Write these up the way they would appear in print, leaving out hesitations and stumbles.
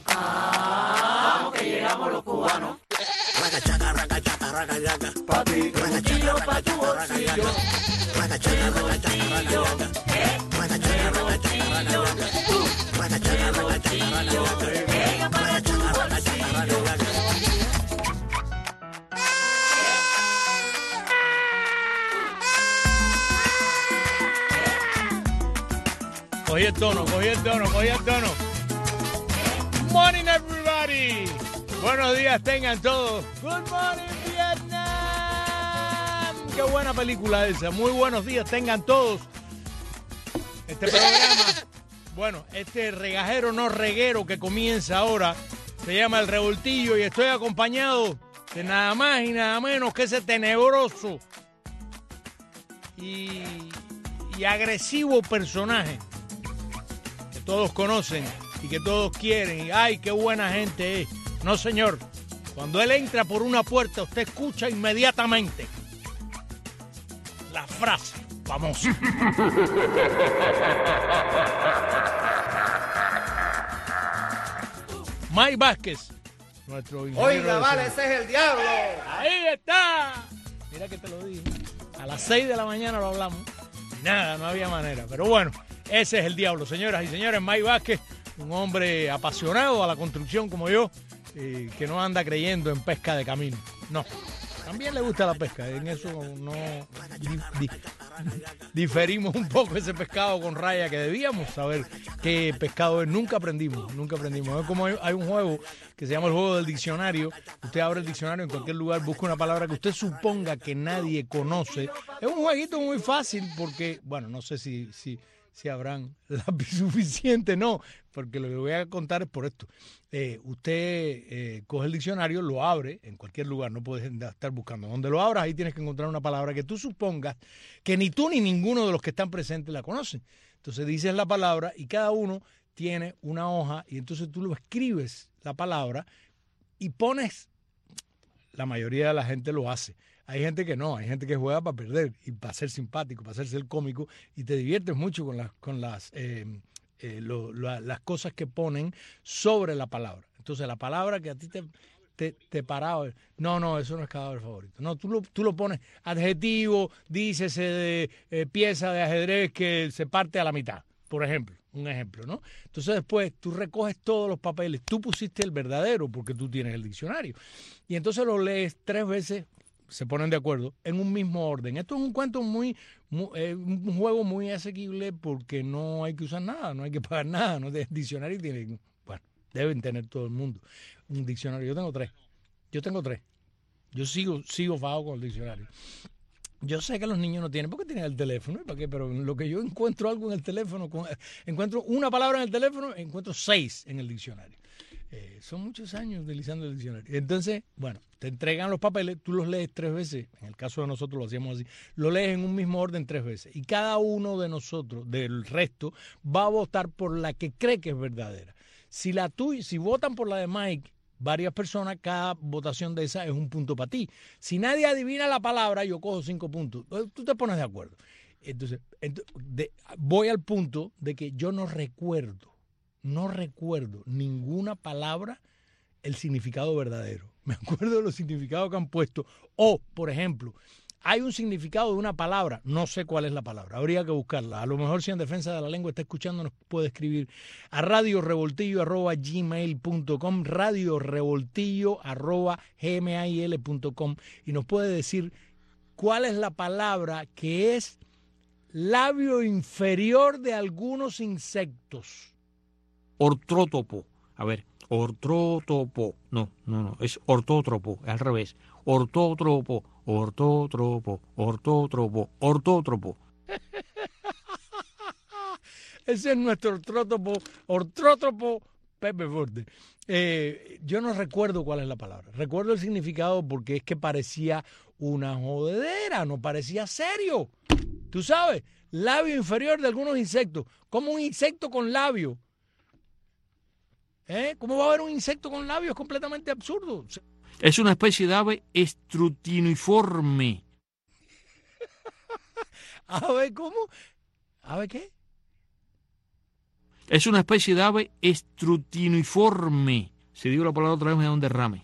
Vamos que llegamos los cubanos. Ragachaca, ragachaca, ragachaca. Pa' ti, tu bolsillo, pa' tu bolsillo. Ragachaca, ragachaca, ragachaca. Ragachaca, ragachaca, ragachaca. Ragachaca, ragachaca, ragachaca. Ragachaca, ragachaca, ragachaca. Cogí el tono. Morning, everybody. Buenos días tengan todos. Good morning, Vietnam. Qué buena película esa. Muy buenos días tengan todos. Este programa, bueno, este regajero no reguero que comienza ahora, se llama El Revoltillo y estoy acompañado de nada más y nada menos que ese tenebroso y agresivo personaje que todos conocen y que todos quieren. Y ¡ay, qué buena gente es! No, señor. Cuando él entra por una puerta, usted escucha inmediatamente la frase famosa. Mike Vázquez, nuestro ingeniero. Oiga, vale, ese es el diablo. ¡Ahí está! Mira que te lo dije. A las 6 de la mañana lo hablamos. Nada, no había manera. Pero bueno, ese es el diablo, señoras y señores. Mike Vázquez, un hombre apasionado a la construcción como yo, que no anda creyendo en pesca de camino. No. También le gusta la pesca. En eso no diferimos un poco ese pescado con raya que debíamos saber qué pescado es. Nunca aprendimos. Es como hay un juego que se llama el juego del diccionario. Usted abre el diccionario en cualquier lugar, busca una palabra que usted suponga que nadie conoce. Es un jueguito muy fácil porque, bueno, no sé si habrán lápiz suficiente, no, porque lo que voy a contar es por esto. Usted coge el diccionario, lo abre en cualquier lugar, no puedes estar buscando. Donde lo abras, ahí tienes que encontrar una palabra que tú supongas que ni tú ni ninguno de los que están presentes la conocen. Entonces dices la palabra y cada uno tiene una hoja y entonces tú lo escribes la palabra y pones, la mayoría de la gente lo hace. Hay gente que no, hay gente que juega para perder y para ser simpático, para ser cómico y te diviertes mucho con las cosas que ponen sobre la palabra. Entonces la palabra que a ti te paraba, no, eso no es cadáver favorito. No, tú lo pones adjetivo, dícese de pieza de ajedrez que se parte a la mitad, por ejemplo. Un ejemplo, ¿no? Entonces después tú recoges todos los papeles, tú pusiste el verdadero porque tú tienes el diccionario y entonces lo lees 3 veces. Se ponen de acuerdo en un mismo orden. Esto es un cuento un juego muy asequible porque no hay que usar nada, no hay que pagar nada. ¿No? El diccionario tiene, bueno, deben tener todo el mundo un diccionario. Yo tengo tres. Yo sigo fago con el diccionario. Yo sé que los niños no tienen, porque tienen el teléfono, ¿para qué? Pero en lo que yo encuentro algo en el teléfono, encuentro una palabra en el teléfono, encuentro 6 en el diccionario. Son muchos años utilizando el diccionario. Entonces, bueno, te entregan los papeles, tú los lees 3 veces. En el caso de nosotros lo hacíamos así. Lo lees en un mismo orden 3 veces. Y cada uno de nosotros, del resto, va a votar por la que cree que es verdadera. Si votan por la de Mike, varias personas, cada votación de esa es un punto para ti. Si nadie adivina la palabra, yo cojo 5 puntos. Tú te pones de acuerdo. Entonces voy al punto de que yo no recuerdo ninguna palabra el significado verdadero. Me acuerdo de los significados que han puesto. O, por ejemplo, hay un significado de una palabra, no sé cuál es la palabra, habría que buscarla. A lo mejor si en Defensa de la Lengua está escuchando, nos puede escribir a radiorevoltillo@gmail.com, radiorevoltillo@gmail.com y nos puede decir cuál es la palabra que es labio inferior de algunos insectos. Ortótopo. A ver, ortótopo. No, es ortótropo, es al revés. Ortótropo. Ese es nuestro ortótropo Pepe Forte. Yo no recuerdo cuál es la palabra. Recuerdo el significado porque es que parecía una jodedera, no parecía serio. Tú sabes, labio inferior de algunos insectos. Como un insecto con labio. ¿Cómo va a haber un insecto con labios? Es completamente absurdo. Es una especie de ave estrutiniforme. ¿A ver cómo? ¿A ver qué? Es una especie de ave estrutiniforme. Si digo la palabra otra vez me da un derrame.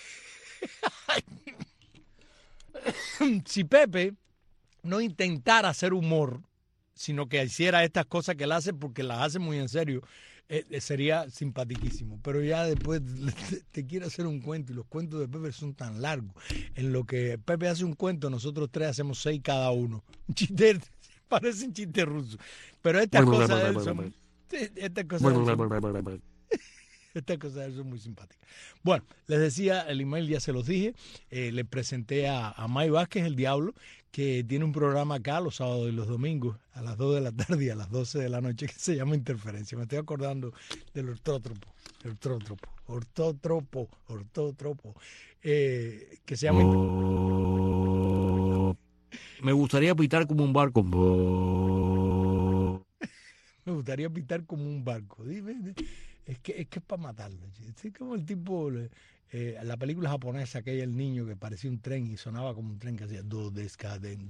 Si Pepe no intentara hacer humor, sino que hiciera estas cosas que él hace porque las hace muy en serio, sería simpaticísimo. Pero ya después te quiere hacer un cuento y los cuentos de Pepe son tan largos. En lo que Pepe hace un cuento, nosotros tres hacemos 6 cada uno. Un chiste, parece un chiste ruso. Pero estas cosas de él son... Estas cosas de él son muy simpáticas. Bueno, les decía, el email ya se los dije. Le presenté a May Vázquez, el Diablo, que tiene un programa acá los sábados y los domingos a las 2 de la tarde y a las 12 de la noche que se llama Interferencia. Me estoy acordando del ortótropo, que se llama... Me gustaría pitar como un barco. Me gustaría pitar como un barco. Dime, es que es para matarlo. Es como el tipo... la película japonesa, aquella el niño que parecía un tren y sonaba como un tren que hacía do descaden.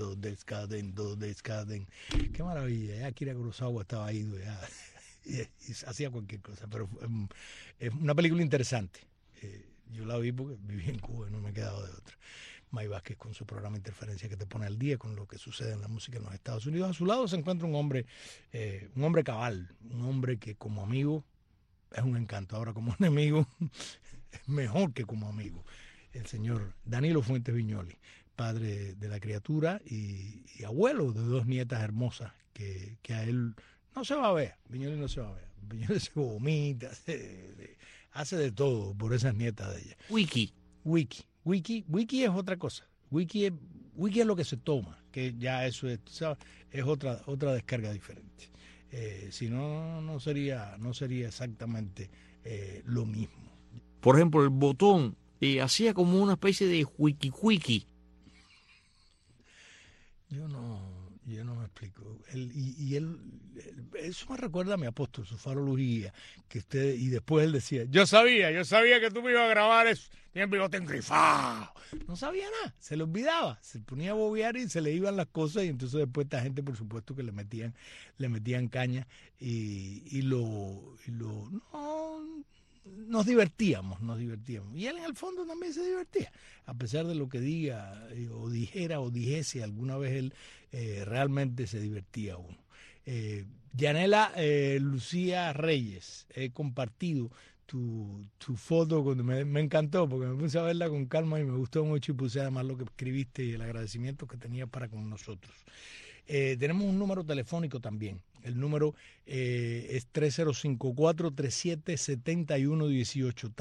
Qué maravilla. Ya Akira Kurosawa estaba ido ya, y hacía cualquier cosa. Pero es una película interesante. Yo la vi porque viví en Cuba y no me he quedado de otra. May Vázquez con su programa Interferencia que te pone al día con lo que sucede en la música en los Estados Unidos. A su lado se encuentra un hombre cabal, un hombre que como amigo es un encanto. Ahora como enemigo es mejor que como amigo. El señor Danilo Fuentes Viñoly, padre de la criatura y abuelo de 2 nietas hermosas que a él no se va a ver. Viñoly no se va a ver. Viñoly se vomita, hace de todo por esas nietas de ella. Wiki es otra cosa. Wiki es lo que se toma, que ya eso es, ¿sabes? Es otra descarga diferente. Si no, no sería exactamente lo mismo. Por ejemplo, el botón hacía como una especie de wiki. Yo no me explico. Eso me recuerda a mi apóstol, su farología, y después él decía, yo sabía que tú me ibas a grabar eso. Tiene el bigote engrifado. No sabía nada, se le olvidaba, se ponía a bobear y se le iban las cosas, y entonces después esta gente, por supuesto, que le metían caña nos divertíamos. Y él en el fondo también se divertía, a pesar de lo que diga o dijera o dijese alguna vez él, realmente se divertía uno. Yanela Lucía Reyes, he compartido tu foto, me encantó porque me puse a verla con calma y me gustó mucho, y puse además lo que escribiste y el agradecimiento que tenía para con nosotros. Tenemos un número telefónico también. El número es 305-437-7118.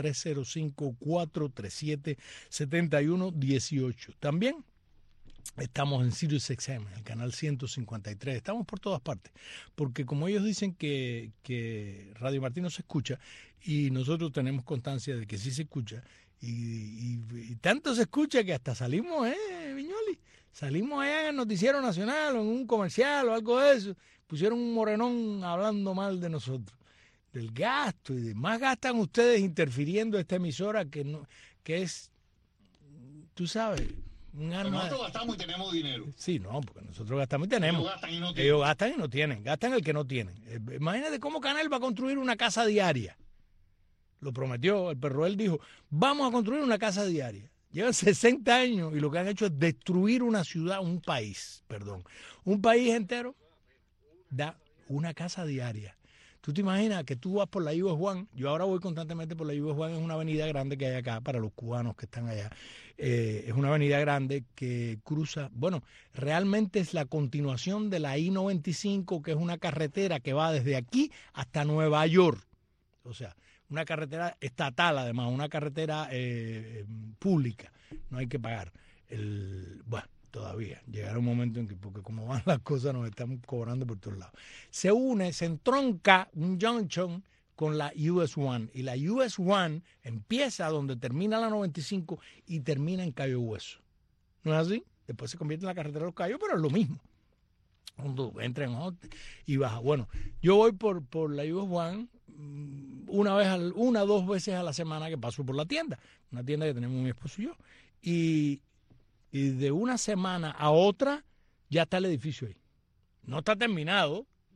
305-437-7118. También estamos en SiriusXM, el canal 153. Estamos por todas partes, porque como ellos dicen que Radio Martí no se escucha, y nosotros tenemos constancia de que sí se escucha, y tanto se escucha que hasta salimos, Viñoly, salimos allá en el Noticiero Nacional o en un comercial o algo de eso. Pusieron un morenón hablando mal de nosotros, del gasto, y demás gastan ustedes interfiriendo esta emisora que es, tú sabes, un arma. Nosotros gastamos y tenemos dinero. Sí, no, porque nosotros gastamos y tenemos. Ellos gastan Ellos gastan y no tienen. y no tienen, gastan el que no tienen. Imagínate cómo Canel va a construir una casa diaria. Lo prometió, el Perroel dijo, vamos a construir una casa diaria. Llevan 60 años y lo que han hecho es destruir una ciudad, un país entero da una casa diaria. ¿Tú te imaginas que tú vas por la Ivo Juan? Yo ahora voy constantemente por la Ivo Juan, es una avenida grande que hay acá para los cubanos que están allá. Es una avenida grande que cruza, bueno, realmente es la continuación de la I-95, que es una carretera que va desde aquí hasta Nueva York. O sea, una carretera estatal, además, una carretera pública. No hay que pagar. Bueno, todavía. Llegará un momento en que, porque como van las cosas, nos están cobrando por todos lados. Se entronca un junction con la US One. Y la US One empieza donde termina la 95 y termina en Cayo Hueso. ¿No es así? Después se convierte en la carretera de los Cayos, pero es lo mismo. Cuando entra en Hotel y baja. Bueno, yo voy por la US One una o 2 veces a la semana que paso por la tienda. Una tienda que tenemos mi esposo y yo. Y de una semana a otra ya está el edificio ahí. No está terminado,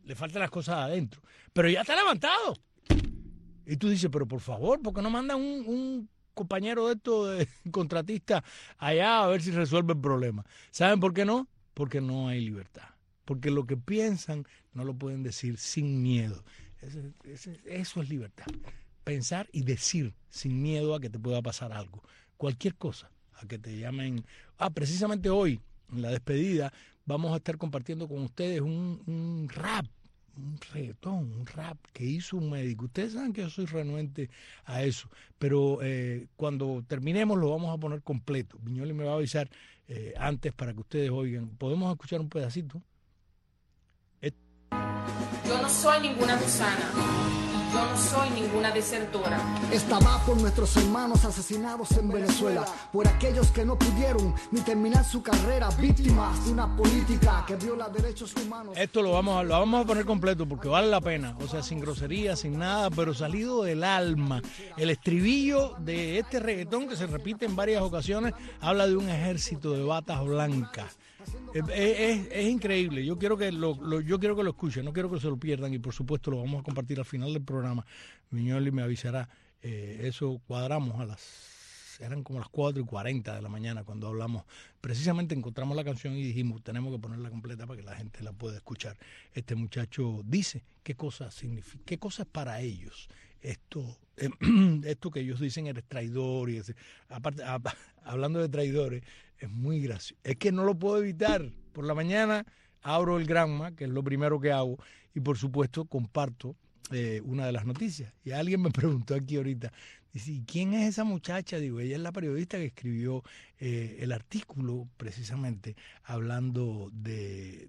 le faltan las cosas adentro. Pero ya está levantado. Y tú dices, pero por favor, ¿por qué no mandan un compañero de estos de contratista allá a ver si resuelve el problema? ¿Saben por qué no? Porque no hay libertad. Porque lo que piensan no lo pueden decir sin miedo. Eso es libertad. Pensar y decir sin miedo a que te pueda pasar algo. Cualquier cosa, a que te llamen. Precisamente hoy, en la despedida, vamos a estar compartiendo con ustedes un rap, un reggaetón, un rap que hizo un médico. Ustedes saben que yo soy renuente a eso, pero cuando terminemos lo vamos a poner completo. Viñoly me va a avisar antes para que ustedes oigan. ¿Podemos escuchar un pedacito? Yo no soy ninguna gusana, yo no soy ninguna desertora. Esta va por nuestros hermanos asesinados en Venezuela, por aquellos que no pudieron ni terminar su carrera, víctimas de una política que viola derechos humanos. Esto lo vamos a poner completo porque vale la pena, o sea, sin grosería, sin nada, pero salido del alma. El estribillo de este reggaetón, que se repite en varias ocasiones, habla de un ejército de batas blancas. Es increíble. Yo quiero que lo escuchen, no quiero que se lo pierdan, y por supuesto lo vamos a compartir al final del programa. Viñoly me avisará. Eso cuadramos eran como las 4:40 de la mañana cuando hablamos. Precisamente encontramos la canción y dijimos, tenemos que ponerla completa para que la gente la pueda escuchar. Este muchacho dice qué cosa significa, qué cosa es para ellos esto que ellos dicen eres traidor. Y aparte, hablando de traidores, es muy gracioso. Es que no lo puedo evitar. Por la mañana abro el Granma, que es lo primero que hago, y por supuesto comparto una de las noticias. Y alguien me preguntó aquí ahorita, dice, ¿y quién es esa muchacha? Digo, ella es la periodista que escribió el artículo precisamente hablando de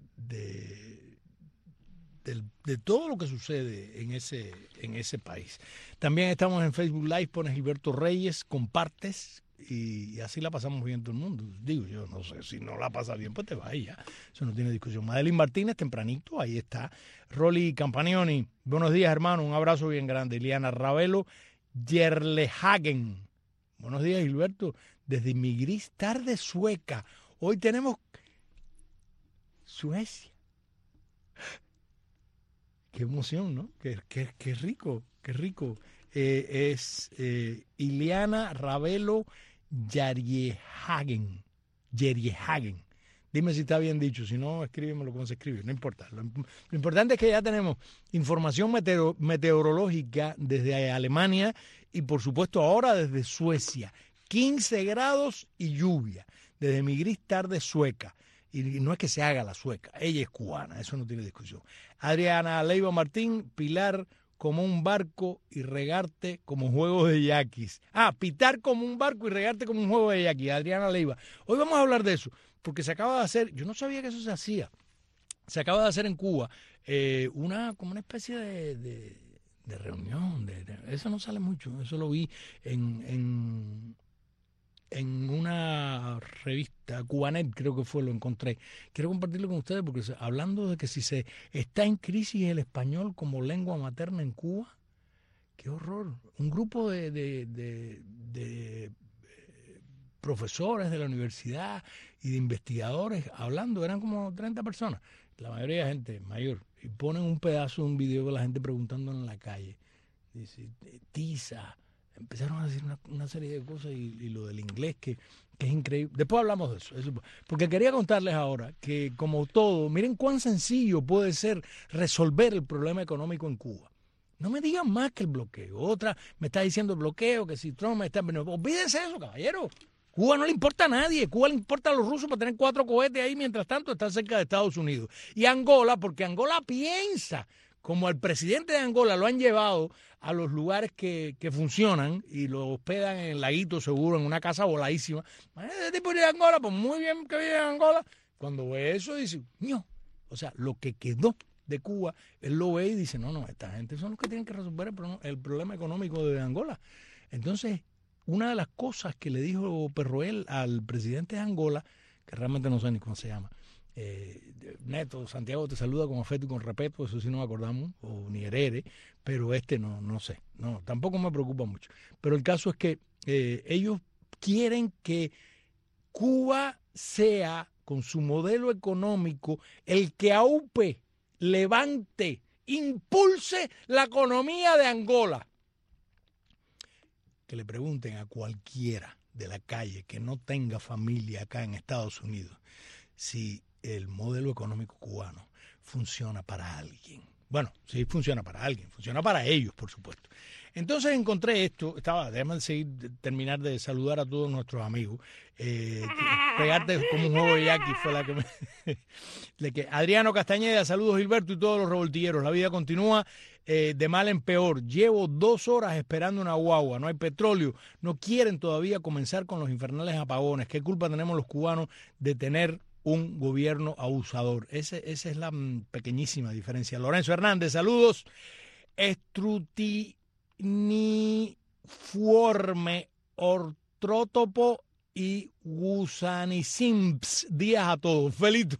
todo lo que sucede en ese país. También estamos en Facebook Live, pones Gilberto Reyes, compartes, y así la pasamos bien todo el mundo. Digo, yo no sé, si no la pasa bien, pues te vas y ya. Eso no tiene discusión. Madeline Martínez, tempranito, ahí está. Rolly Campanioni, buenos días, hermano, un abrazo bien grande. Liana Ravelo, Yerlehagen, buenos días, Gilberto, desde mi gris tarde sueca. Hoy tenemos Suecia. Qué emoción, ¿no? Qué rico, qué rico. Es Ileana Ravelo Yerlehagen. Dime si está bien dicho, si no, escríbemelo como se escribe, no importa. Lo importante es que ya tenemos información meteorológica desde Alemania y por supuesto ahora desde Suecia. 15 grados y lluvia, desde mi gris tarde sueca. Y no es que se haga la sueca, ella es cubana, eso no tiene discusión. Adriana Leiva Martín, pilar como un barco y regarte como juego de yaquis. Pitar como un barco y regarte como un juego de yaquis. Adriana Leiva. Hoy vamos a hablar de eso, porque se acaba de hacer, yo no sabía que eso se hacía, se acaba de hacer en Cuba como una especie de reunión. Eso no sale mucho, eso lo vi en una revista, Cubanet creo que fue, lo encontré. Quiero compartirlo con ustedes porque hablando de que si se está en crisis el español como lengua materna en Cuba, qué horror. Un grupo de profesores de la universidad y de investigadores hablando, eran como 30 personas, la mayoría de gente mayor, y ponen un pedazo de un video de la gente preguntando en la calle. Dice, tiza. Empezaron a decir una serie de cosas y lo del inglés que es increíble. Después hablamos de eso, porque quería contarles ahora que como todo, miren cuán sencillo puede ser resolver el problema económico en Cuba. No me digan más que el bloqueo. Otra me está diciendo el bloqueo, que si Trump me está... Olvídense eso, caballero. Cuba no le importa a nadie. Cuba le importa a los rusos para tener 4 cohetes ahí mientras tanto están cerca de Estados Unidos. Y Angola, porque Angola piensa... Como al presidente de Angola lo han llevado a los lugares que funcionan y lo hospedan en el laguito seguro, en una casa voladísima. Ese tipo de Angola, pues muy bien que vive en Angola. Cuando ve eso dice, no. O sea, lo que quedó de Cuba, él lo ve y dice, no, esta gente son los que tienen que resolver el problema económico de Angola. Entonces, una de las cosas que le dijo Perroel al presidente de Angola, que realmente no sé ni cómo se llama, Neto, Santiago te saluda con afecto y con respeto, eso sí nos acordamos, o ni herere, pero no sé, tampoco me preocupa mucho. Pero el caso es que ellos quieren que Cuba sea, con su modelo económico, el que aupe levante, impulse la economía de Angola. Que le pregunten a cualquiera de la calle que no tenga familia acá en Estados Unidos si el modelo económico cubano funciona para alguien. Bueno, sí funciona para alguien, funciona para ellos, por supuesto. Entonces encontré esto, déjame terminar de saludar a todos nuestros amigos. Pegarte como un juego de Jackie fue la que me... Adriano Castañeda, saludos Gilberto y todos los revoltilleros. La vida continúa de mal en peor. Llevo 2 horas esperando una guagua, no hay petróleo. No quieren todavía comenzar con los infernales apagones. ¿Qué culpa tenemos los cubanos de tener un gobierno abusador? Esa es la pequeñísima diferencia. Lorenzo Hernández, saludos. Estrutiniforme, ortrótopo y gusanicimps. Días a todos. Felito.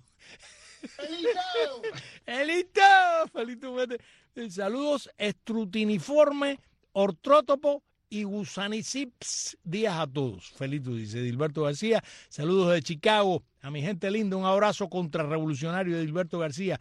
Felito. Saludos. Estrutiniforme, ortrótopo y gusanicimps. Días a todos. Felito, dice Dilberto García. Saludos de Chicago. A mi gente linda, un abrazo contrarrevolucionario de Gilberto García.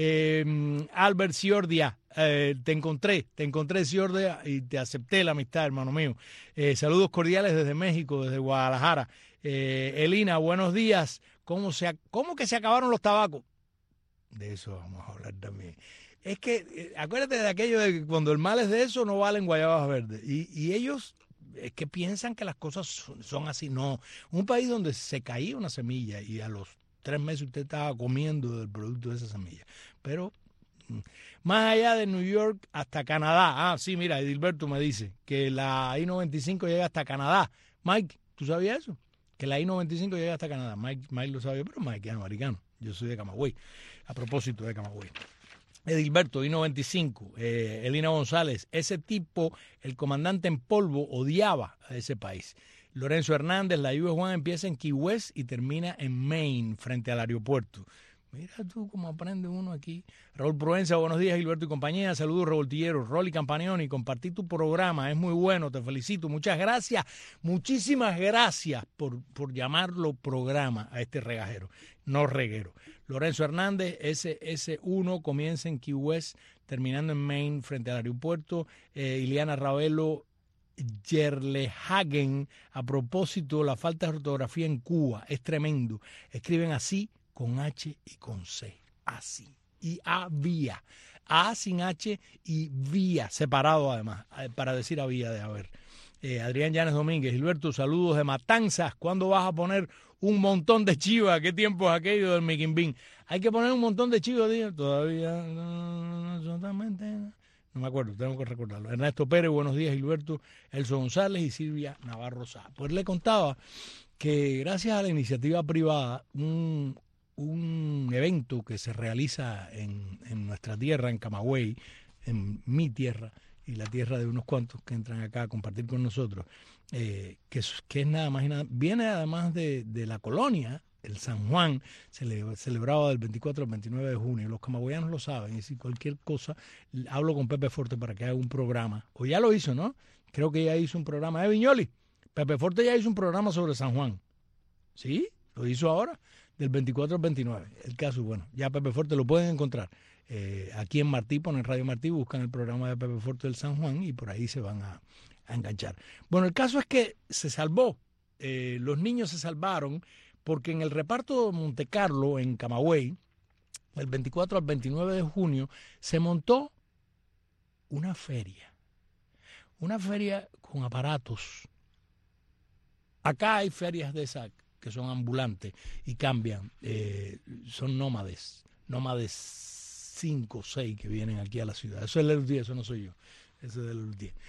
Albert Ciordia, te encontré Ciordia y te acepté la amistad, hermano mío. Saludos cordiales desde México, desde Guadalajara. Elina, buenos días. ¿Cómo que se acabaron los tabacos? De eso vamos a hablar también. Es que acuérdate de aquello de que cuando el mal es de eso no valen guayabas verdes. Y ellos... es que piensan que las cosas son así. No, un país donde se caía una semilla y a los 3 meses usted estaba comiendo del producto de esa semilla. Pero más allá de New York hasta Canadá. Sí, mira, Edilberto me dice que la I-95 llega hasta Canadá. Mike, ¿tú sabías eso? Que la I-95 llega hasta Canadá. Mike lo sabía, pero Mike es americano. Yo soy de Camagüey. A propósito de Camagüey. Edilberto, I-95, Elina González, ese tipo, el comandante en polvo, odiaba a ese país. Lorenzo Hernández, la lluvia Juan empieza en Key West y termina en Maine, frente al aeropuerto. Mira tú cómo aprende uno aquí. Raúl Provenza, buenos días, Gilberto y compañía. Saludos, revoltilleros. Rolly Campagnoni, compartí tu programa, es muy bueno, te felicito. Muchas gracias, muchísimas gracias por llamarlo programa a este regajero, no reguero. Lorenzo Hernández, ese 1 comienza en Key West, terminando en Maine, frente al aeropuerto. Ileana Ravelo, Yerlehagen, a propósito, la falta de ortografía en Cuba es tremendo. Escriben así, con H y con C, así. Y había, A sin H y vía, separado además, para decir había de haber. Adrián Llanes Domínguez, Gilberto, saludos de Matanzas. ¿Cuándo vas a poner un montón de chivas? ¿Qué tiempo es aquello del Miquimbín? Hay que poner un montón de chivas, todavía no, no me acuerdo, tengo que recordarlo. Ernesto Pérez, buenos días, Gilberto, Elso González y Silvia Navarro Sá. Pues le contaba que gracias a la iniciativa privada, un evento que se realiza en nuestra tierra, en Camagüey, en mi tierra, y la tierra de unos cuantos que entran acá a compartir con nosotros, que es nada más y nada, viene además de la colonia, el San Juan, celebraba del 24 al 29 de junio, los camagüeyanos lo saben, y si cualquier cosa, hablo con Pepe Forte para que haga un programa, o ya lo hizo, ¿no? Creo que ya hizo un programa, Viñoli, Pepe Forte ya hizo un programa sobre San Juan, ¿sí? Lo hizo ahora, del 24 al 29, el caso, bueno, ya Pepe Forte lo pueden encontrar. Aquí en Martí, ponen Radio Martí, buscan el programa de Pepe Forte del San Juan y por ahí se van a enganchar. Bueno, el caso es que se salvó, los niños se salvaron porque en el reparto de Monte Carlo, en Camagüey, del 24 al 29 de junio, se montó una feria con aparatos. Acá hay ferias de esas que son ambulantes y cambian, son nómades 5 o 6 que vienen aquí a la ciudad. Eso es el día, eso no soy yo. Eso es el día.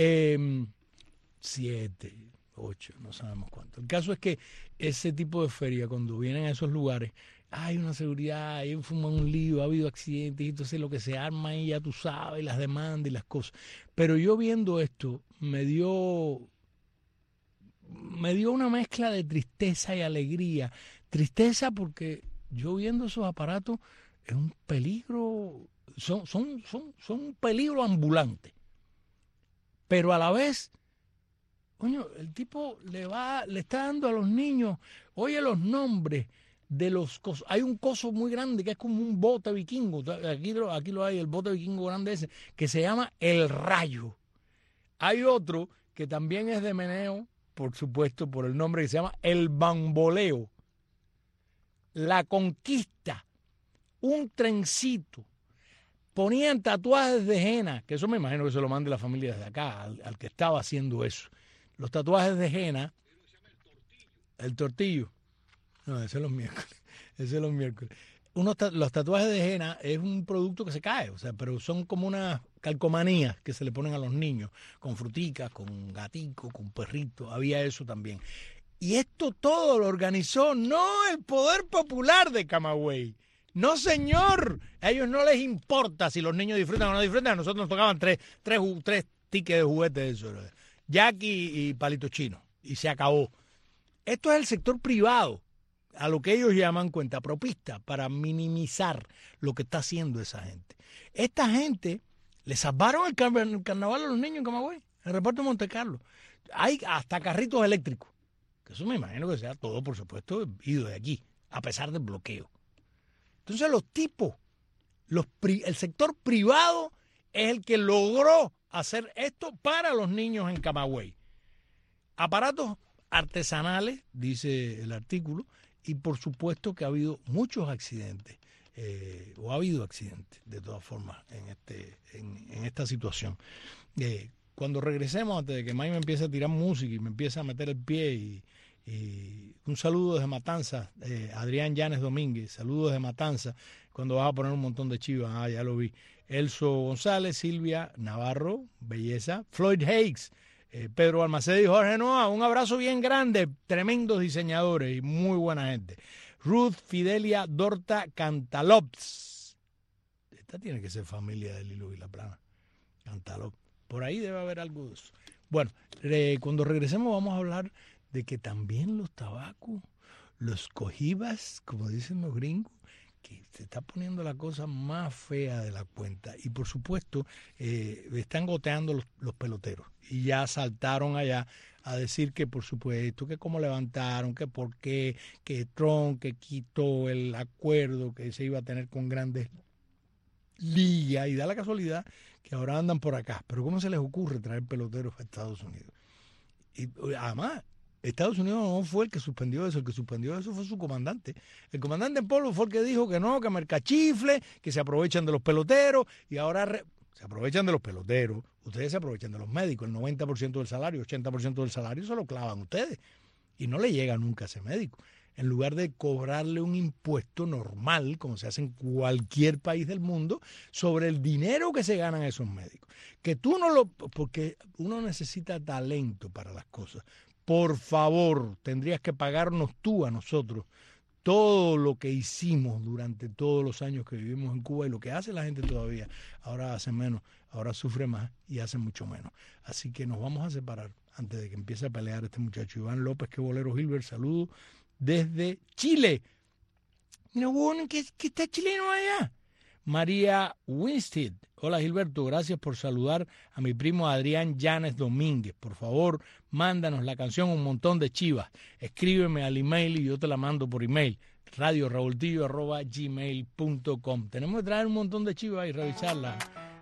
7, 8, no sabemos cuánto. El caso es que ese tipo de feria, cuando vienen a esos lugares, hay una seguridad, hay un lío, ha habido accidentes, y entonces lo que se arma ahí, ya tú sabes, las demandas y las cosas. Pero yo viendo esto, me dio una mezcla de tristeza y alegría. Tristeza porque yo viendo esos aparatos, es un peligro, son un peligro ambulante. Pero a la vez, coño, el tipo le está dando a los niños, oye los nombres, de los cosos. Hay un coso muy grande que es como un bote vikingo. Aquí lo hay, el bote vikingo grande ese, que se llama El Rayo. Hay otro que también es de meneo, por supuesto, por el nombre, que se llama El Bamboleo. La Conquista, un trencito. Ponían tatuajes de henna, que eso me imagino que se lo mande la familia desde acá, al que estaba haciendo eso. Los tatuajes de henna, el tortillo. No, ese es los miércoles. Los tatuajes de henna es un producto que se cae, o sea, pero son como unas calcomanías que se le ponen a los niños, con fruticas, con gaticos, con perritos, había eso también. Y esto todo lo organizó no el Poder Popular de Camagüey. No, señor. A ellos no les importa si los niños disfrutan o no disfrutan. A nosotros nos tocaban tres tickets de juguetes de eso. Jackie y Palito Chino. Y se acabó. Esto es el sector privado, a lo que ellos llaman cuentapropista, para minimizar lo que está haciendo esa gente. Esta gente le salvaron el carnaval a los niños en Camagüey, el reparto de Monte Carlo. Hay hasta carritos eléctricos. Que eso me imagino que sea todo, por supuesto, ido de aquí, a pesar del bloqueo. Entonces los tipos, el sector privado es el que logró hacer esto para los niños en Camagüey. Aparatos artesanales, dice el artículo, y por supuesto que ha habido muchos accidentes, o ha habido accidentes de todas formas en esta situación. Cuando regresemos, antes de que Mike me empiece a tirar música y me empiece a meter el pie, y un saludo desde Matanza, Adrián Llanes Domínguez, saludos desde Matanza, cuando vas a poner un montón de chivas, ya lo vi. Elso González, Silvia Navarro, belleza, Floyd Hakes, Pedro Almaceda y Jorge Noa, un abrazo bien grande, tremendos diseñadores y muy buena gente. Ruth Fidelia Dorta Cantalops, esta tiene que ser familia de Lilo y la Plana, Cantalop, por ahí debe haber algo de eso. Bueno, cuando regresemos vamos a hablar de que también los tabacos, los cojibas, como dicen los gringos, que se está poniendo la cosa más fea de la cuenta. Y por supuesto, están goteando los peloteros. Y ya saltaron allá a decir que por supuesto, que cómo levantaron, que por qué, que Trump, que quitó el acuerdo que se iba a tener con Grandes Ligas. Y da la casualidad que ahora andan por acá. Pero ¿cómo se les ocurre traer peloteros a Estados Unidos? Y además, Estados Unidos no fue el que suspendió eso, el que suspendió eso fue su comandante. El comandante en polvo fue el que dijo que no, que mercachifle, que se aprovechan de los peloteros, y ahora se aprovechan de los peloteros, ustedes se aprovechan de los médicos, el 90% del salario, 80% del salario se lo clavan ustedes, y no le llega nunca a ese médico. En lugar de cobrarle un impuesto normal, como se hace en cualquier país del mundo, sobre el dinero que se ganan esos médicos. Que tú porque uno necesita talento para las cosas. Por favor, tendrías que pagarnos tú a nosotros todo lo que hicimos durante todos los años que vivimos en Cuba y lo que hace la gente todavía. Ahora hace menos, ahora sufre más y hace mucho menos. Así que nos vamos a separar antes de que empiece a pelear este muchacho. Iván López, que bolero Gilbert, saludos desde Chile. Mira, bueno, que está chileno allá. María Winstead. Hola Gilberto, gracias por saludar a mi primo Adrián Llanes Domínguez. Por favor, mándanos la canción Un Montón de Chivas. Escríbeme al email y yo te la mando por email. radioraultillo@gmail.com. Tenemos que traer un montón de chivas y revisarla.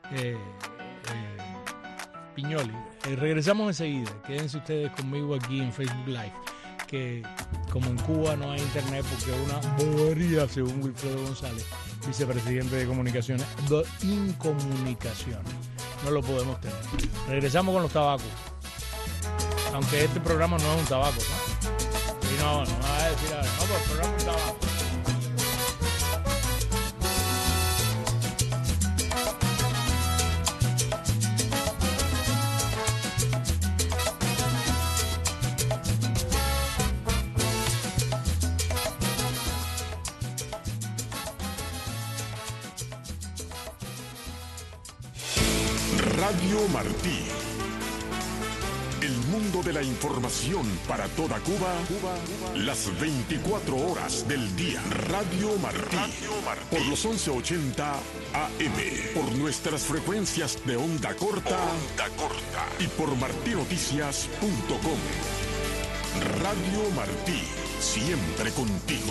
Piñoli. Regresamos enseguida. Quédense ustedes conmigo aquí en Facebook Live. Que como en Cuba no hay internet porque es una bobería, según Wilfredo González, vicepresidente de Comunicaciones, de Incomunicaciones. No lo podemos tener. Regresamos con los tabacos. Aunque este programa no es un tabaco, ¿no? Y no me vas a decir, no, pero el programa es un tabaco. Radio Martí. El mundo de la información para toda Cuba, las 24 horas del día. Radio Martí. Por los 1180 AM. Por nuestras frecuencias de onda corta. Y por martinoticias.com. Radio Martí. siempre contigo.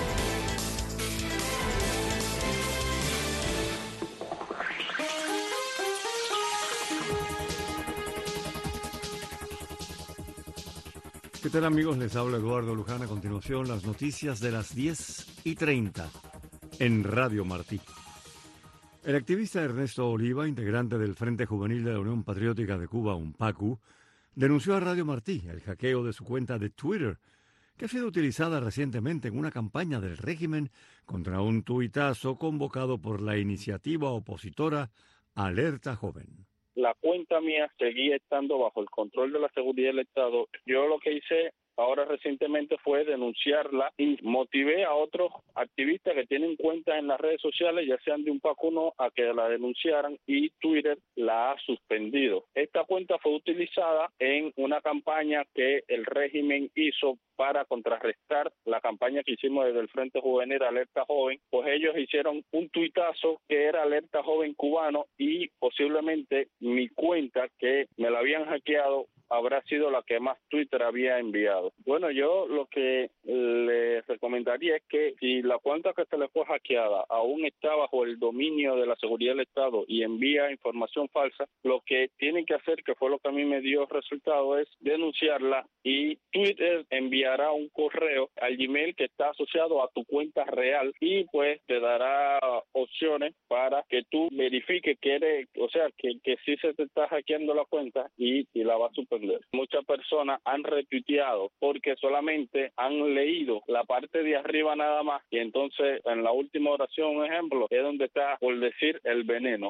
¿Qué tal, amigos? Les habla Eduardo Luján. A continuación, las noticias de las 10:30 en Radio Martí. El activista Ernesto Oliva, integrante del Frente Juvenil de la Unión Patriótica de Cuba, UNPACU, denunció a Radio Martí el hackeo de su cuenta de Twitter, que ha sido utilizada recientemente en una campaña del régimen contra un tuitazo convocado por la iniciativa opositora Alerta Joven. La cuenta mía seguía estando bajo el control de la seguridad del Estado. Yo lo que hice ahora recientemente fue denunciarla y motivé a otros activistas que tienen cuentas en las redes sociales, ya sean de UNPACU o no, a que la denunciaran, y Twitter la ha suspendido. Esta cuenta fue utilizada en una campaña que el régimen hizo para contrarrestar la campaña que hicimos desde el Frente Juvenil Alerta Joven. Pues ellos hicieron un tuitazo que era Alerta Joven Cubano, y posiblemente mi cuenta, que me la habían hackeado, habrá sido la que más Twitter había enviado. Bueno, yo lo que les recomendaría es que si la cuenta que se le fue hackeada aún está bajo el dominio de la seguridad del Estado y envía información falsa, lo que tienen que hacer, que fue lo que a mí me dio resultado, es denunciarla, y Twitter enviará un correo al Gmail que está asociado a tu cuenta real, y pues te dará opciones para que tú verifiques que eres, o sea, que sí se te está hackeando la cuenta, y la va a suspender. Muchas personas han retuiteado porque solamente han leído la parte de arriba nada más, y entonces en la última oración, un ejemplo, es donde está, por decir, el veneno.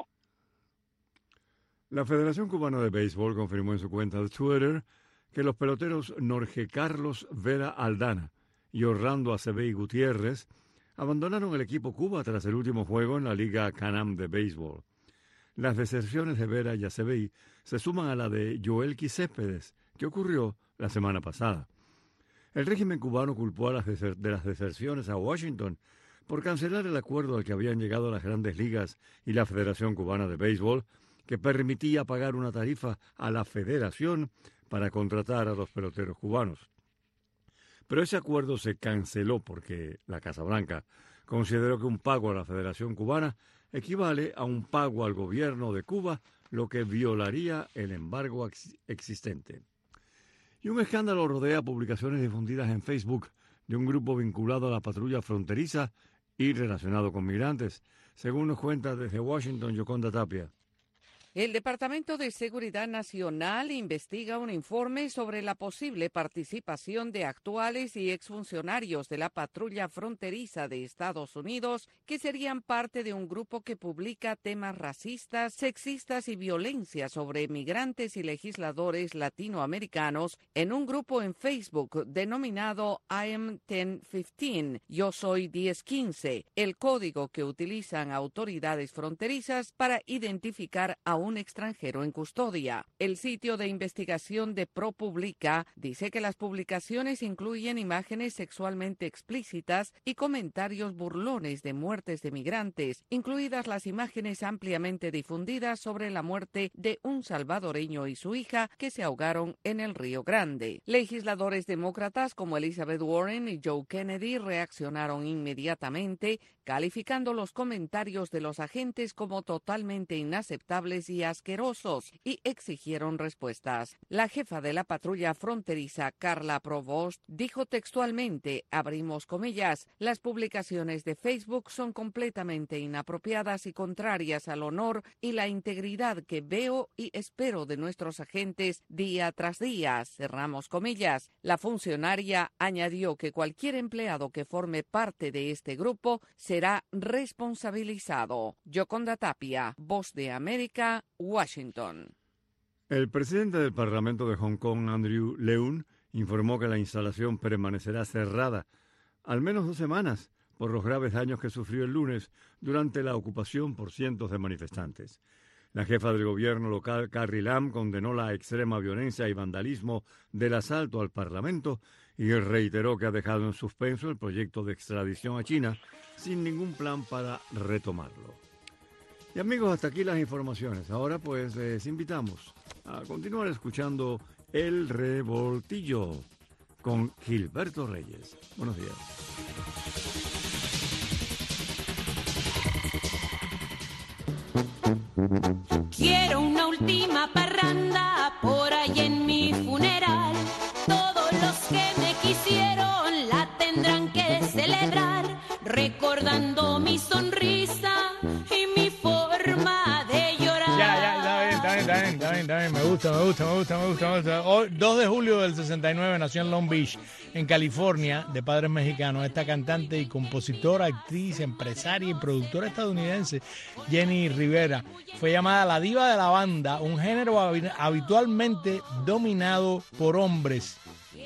La Federación Cubana de Béisbol confirmó en su cuenta de Twitter que los peloteros Jorge Carlos Vera Aldana y Orlando Acebey Gutiérrez abandonaron el equipo Cuba tras el último juego en la Liga Canam de Béisbol. Las deserciones de Vera y Acebey se suman a la de Joel Céspedes, que ocurrió la semana pasada. El régimen cubano culpó de las deserciones a Washington por cancelar el acuerdo al que habían llegado las Grandes Ligas y la Federación Cubana de Béisbol, que permitía pagar una tarifa a la federación para contratar a los peloteros cubanos. Pero ese acuerdo se canceló porque la Casa Blanca consideró que un pago a la Federación Cubana equivale a un pago al gobierno de Cuba, lo que violaría el embargo existente. Y un escándalo rodea publicaciones difundidas en Facebook de un grupo vinculado a la patrulla fronteriza y relacionado con migrantes, según nos cuenta desde Washington Yoconda Tapia. El Departamento de Seguridad Nacional investiga un informe sobre la posible participación de actuales y exfuncionarios de la patrulla fronteriza de Estados Unidos que serían parte de un grupo que publica temas racistas, sexistas y violencia sobre migrantes y legisladores latinoamericanos en un grupo en Facebook denominado I am 1015, Yo soy 1015, el código que utilizan autoridades fronterizas para identificar a un extranjero en custodia. El sitio de investigación de ProPublica dice que las publicaciones incluyen imágenes sexualmente explícitas y comentarios burlones de muertes de migrantes, incluidas las imágenes ampliamente difundidas sobre la muerte de un salvadoreño y su hija que se ahogaron en el Río Grande. Legisladores demócratas como Elizabeth Warren y Joe Kennedy reaccionaron inmediatamente, calificando los comentarios de los agentes como totalmente inaceptables y asquerosos, y exigieron respuestas. La jefa de la patrulla fronteriza, Carla Provost, dijo textualmente, abrimos comillas, las publicaciones de Facebook son completamente inapropiadas y contrarias al honor y la integridad que veo y espero de nuestros agentes día tras día, cerramos comillas. La funcionaria añadió que cualquier empleado que forme parte de este grupo será responsabilizado. Yoconda Tapia, Voz de América, Washington. El presidente del Parlamento de Hong Kong, Andrew Leung, informó que la instalación permanecerá cerrada al menos 2 semanas por los graves daños que sufrió el lunes durante la ocupación por cientos de manifestantes. La jefa del gobierno local, Carrie Lam, condenó la extrema violencia y vandalismo del asalto al Parlamento y reiteró que ha dejado en suspenso el proyecto de extradición a China sin ningún plan para retomarlo. Y amigos, hasta aquí las informaciones. Ahora pues les invitamos a continuar escuchando El Revoltillo con Gilberto Reyes. Buenos días. Quiero una última parranda por ahí en mi funeral. Todos los que me quisieron la tendrán que celebrar, recordando mi sonrisa y mi forma de llorar. Está bien. Me gusta. Hoy, 2 de julio del 69, nació en Long Beach, en California, de padres mexicanos. Esta cantante y compositora, actriz, empresaria y productora estadounidense, Jenny Rivera, fue llamada la diva de la banda, un género habitualmente dominado por hombres.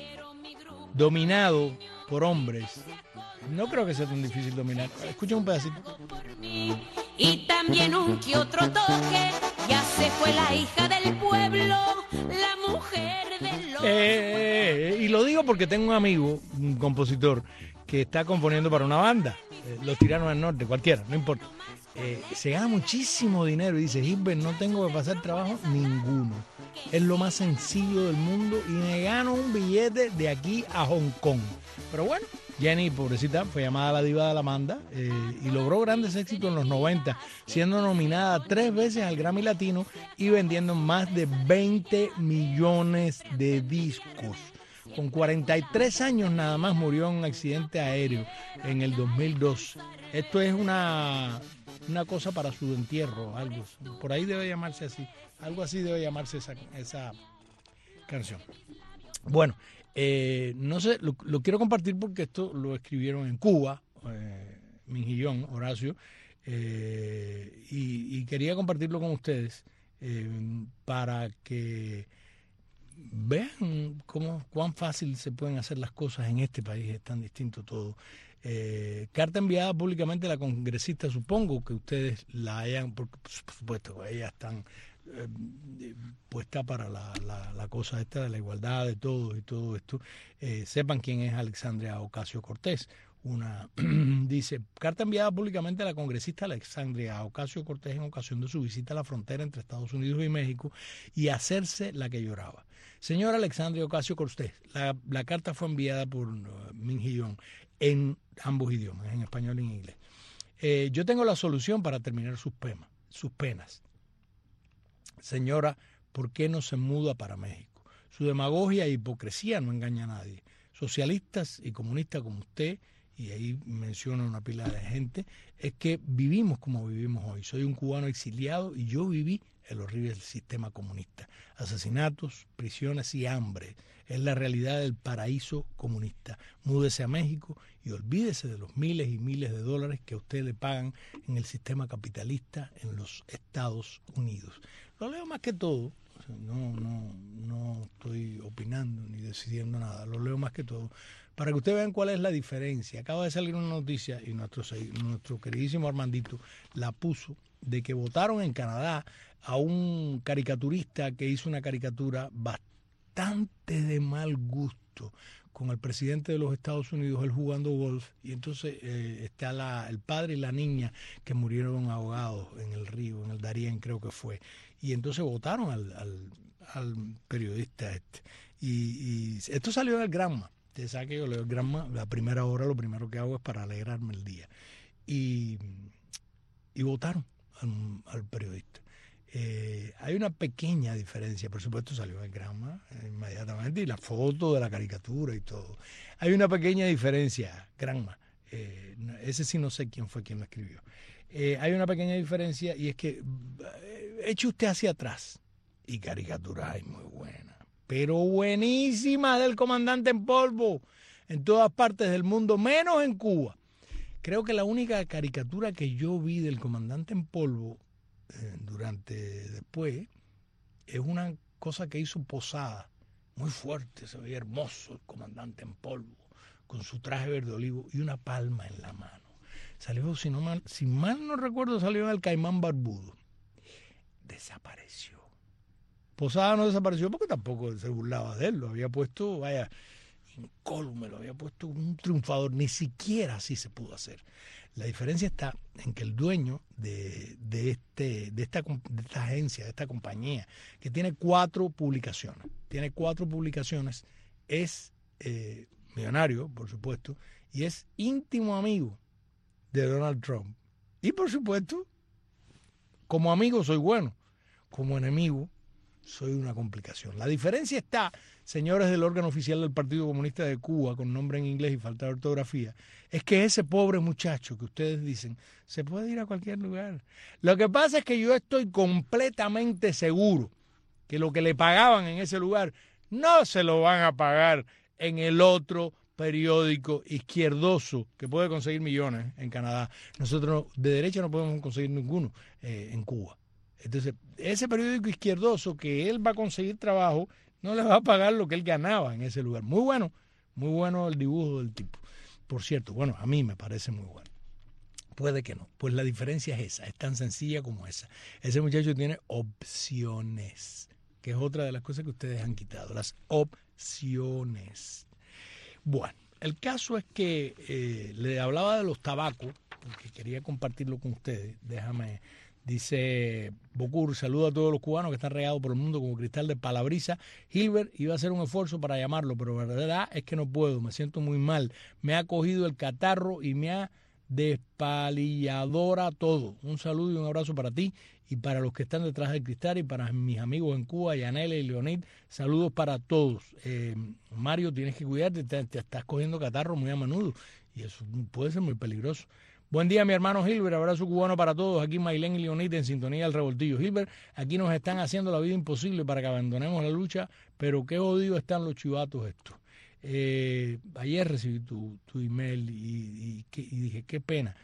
No creo que sea tan difícil dominar. Escuchen un pedacito. Y también un que otro toque. Ya se fue la hija del pueblo, la mujer de los... Y lo digo porque tengo un amigo, un compositor, que está componiendo para una banda, Los Tiranos del Norte, cualquiera, no importa. Se gana muchísimo dinero y dice, Gilbert, no tengo que pasar trabajo ninguno. Es lo más sencillo del mundo y me gano un billete de aquí a Hong Kong. Pero bueno, Jenny, pobrecita, fue llamada la diva de la banda y logró grandes éxitos en los 90, siendo nominada 3 veces al Grammy Latino y vendiendo más de 20 millones de discos. Con 43 años nada más murió en un accidente aéreo en el 2002. Esto es una cosa para su entierro, algo. Por ahí debe llamarse así. Algo así debe llamarse esa canción. Bueno, no sé, lo quiero compartir porque esto lo escribieron en Cuba, Minjillón, Horacio, y quería compartirlo con ustedes para que vean cuán fácil se pueden hacer las cosas en este país, es tan distinto todo. Carta enviada públicamente a la congresista, supongo que ustedes la hayan, por supuesto, ellas están puesta para la cosa esta de la igualdad de todos y todo esto. Sepan quién es Alexandria Ocasio-Cortez. Dice, carta enviada públicamente a la congresista Alexandria Ocasio-Cortez en ocasión de su visita a la frontera entre Estados Unidos y México y hacerse la que lloraba. Señora Alexandria Ocasio-Cortez, la carta fue enviada por Minjillón en ambos idiomas, en español y en inglés. Yo tengo la solución para terminar sus penas. Señora, ¿por qué no se muda para México? Su demagogia e hipocresía no engaña a nadie. Socialistas y comunistas como usted, y ahí menciona una pila de gente, es que vivimos como vivimos hoy. Soy un cubano exiliado y yo viví el horrible sistema comunista. Asesinatos, prisiones y hambre. Es la realidad del paraíso comunista. Múdese a México y olvídese de los miles y miles de dólares que a usted le pagan en el sistema capitalista en los Estados Unidos. Lo leo más que todo, no estoy opinando ni decidiendo nada, lo leo más que todo, para que ustedes vean cuál es la diferencia. Acaba de salir una noticia y nuestro queridísimo Armandito la puso, de que votaron en Canadá a un caricaturista que hizo una caricatura bastante de mal gusto con el presidente de los Estados Unidos, él jugando golf, y entonces está el padre y la niña que murieron ahogados en el río, en el Darién creo que fue, y entonces votaron al periodista este, y esto salió en el Granma. Ustedes saben que yo leo el Granma, la primera hora lo primero que hago es para alegrarme el día, y votaron al periodista. Hay una pequeña diferencia, por supuesto salió el Granma inmediatamente y la foto de la caricatura y todo. Hay una pequeña diferencia, Granma, ese sí no sé quién fue quien lo escribió. Hay una pequeña diferencia y es que eche usted hacia atrás y caricaturas hay muy buenas, pero buenísimas del comandante en polvo en todas partes del mundo, menos en Cuba. Creo que la única caricatura que yo vi del comandante en polvo después es una cosa que hizo Posada, muy fuerte, se veía hermoso el comandante en polvo con su traje verde olivo y una palma en la mano. Salió, si mal no recuerdo, salió en el Caimán Barbudo. Desapareció. Posada no desapareció porque tampoco se burlaba de él, lo había puesto, vaya, incólume, lo había puesto un triunfador, ni siquiera así se pudo hacer. La diferencia está en que el dueño de esta agencia, de esta compañía, que tiene 4 publicaciones, es millonario, por supuesto, y es íntimo amigo de Donald Trump. Y por supuesto, como amigo soy bueno, como enemigo soy una complicación. La diferencia está, señores del órgano oficial del Partido Comunista de Cuba, con nombre en inglés y falta de ortografía, es que ese pobre muchacho que ustedes dicen se puede ir a cualquier lugar. Lo que pasa es que yo estoy completamente seguro que lo que le pagaban en ese lugar no se lo van a pagar en el otro periódico izquierdoso que puede conseguir millones en Canadá. Nosotros de derecha no podemos conseguir ninguno en Cuba. Entonces, ese periódico izquierdoso que él va a conseguir trabajo, no le va a pagar lo que él ganaba en ese lugar. Muy bueno el dibujo del tipo. Por cierto, bueno, a mí me parece muy bueno. Puede que no. Pues la diferencia es esa, es tan sencilla como esa. Ese muchacho tiene opciones, que es otra de las cosas que ustedes han quitado, las opciones. Bueno, el caso es que le hablaba de los tabacos, porque quería compartirlo con ustedes. Dice Bocur, saludo a todos los cubanos que están regados por el mundo como cristal de palabrisa. Gilbert, iba a hacer un esfuerzo para llamarlo, pero la verdad es que no puedo, me siento muy mal. Me ha cogido el catarro y me ha despalilladora todo. Un saludo y un abrazo para ti y para los que están detrás del cristal y para mis amigos en Cuba, Yanela y Leonid. Saludos para todos. Mario, tienes que cuidarte, te estás cogiendo catarro muy a menudo y eso puede ser muy peligroso. Buen día, mi hermano Gilbert, abrazo cubano para todos, aquí Mailén y Leonid en sintonía del revoltillo. Gilbert, aquí nos están haciendo la vida imposible para que abandonemos la lucha, pero qué odio están los chivatos estos. Ayer recibí tu email y dije, qué pena.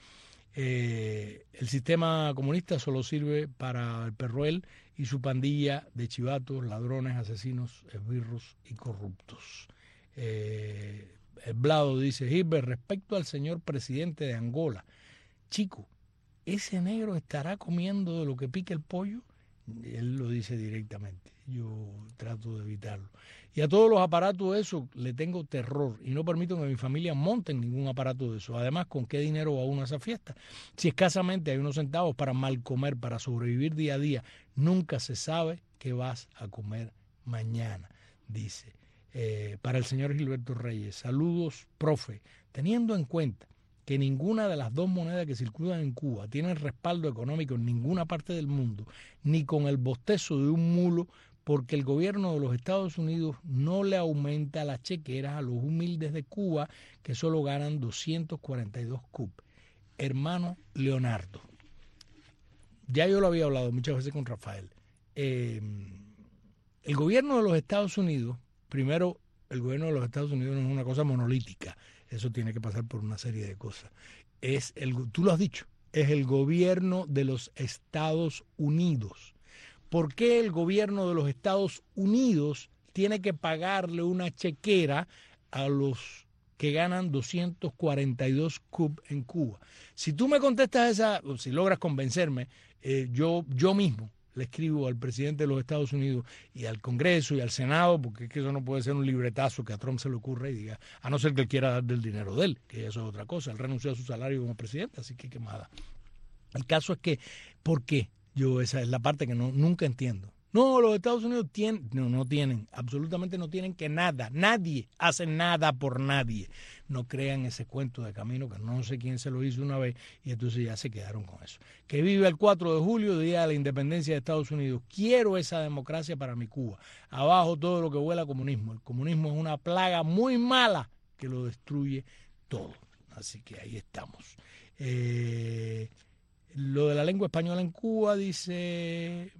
El sistema comunista solo sirve para el Perroel y su pandilla de chivatos, ladrones, asesinos, esbirros y corruptos. El Blado dice, Gilbert, respecto al señor presidente de Angola, chico, ¿ese negro estará comiendo de lo que pica el pollo? Él lo dice directamente, yo trato de evitarlo. Y a todos los aparatos de eso le tengo terror y no permito que mi familia monte ningún aparato de eso. Además, ¿con qué dinero va uno a esa fiesta? Si escasamente hay unos centavos para mal comer, para sobrevivir día a día, nunca se sabe qué vas a comer mañana, dice. Para el señor Gilberto Reyes, saludos, profe, teniendo en cuenta que ninguna de las dos monedas que circulan en Cuba tiene respaldo económico en ninguna parte del mundo, ni con el bostezo de un mulo, porque el gobierno de los Estados Unidos no le aumenta las chequeras a los humildes de Cuba que solo ganan 242 CUP. Hermano Leonardo, ya yo lo había hablado muchas veces con Rafael, el gobierno de los Estados Unidos, primero, el gobierno de los Estados Unidos no es una cosa monolítica, eso tiene que pasar por una serie de cosas. Tú lo has dicho, es el gobierno de los Estados Unidos. ¿Por qué el gobierno de los Estados Unidos tiene que pagarle una chequera a los que ganan 242 CUP en Cuba? Si tú me contestas esa, o si logras convencerme, yo mismo le escribo al presidente de los Estados Unidos y al Congreso y al Senado, porque es que eso no puede ser un libretazo que a Trump se le ocurra y diga, a no ser que él quiera dar del dinero de él, que eso es otra cosa. Él renunció a su salario como presidente, así que quemada. El caso es que, ¿por qué? Esa es la parte que nunca entiendo. No, los Estados Unidos no tienen, absolutamente no tienen que nada. Nadie hace nada por nadie. No crean ese cuento de camino que no sé quién se lo hizo una vez y entonces ya se quedaron con eso. Que vive el 4 de julio, Día de la Independencia de Estados Unidos. Quiero esa democracia para mi Cuba. Abajo todo lo que huela a comunismo. El comunismo es una plaga muy mala que lo destruye todo. Así que ahí estamos. Lo de la lengua española en Cuba, dice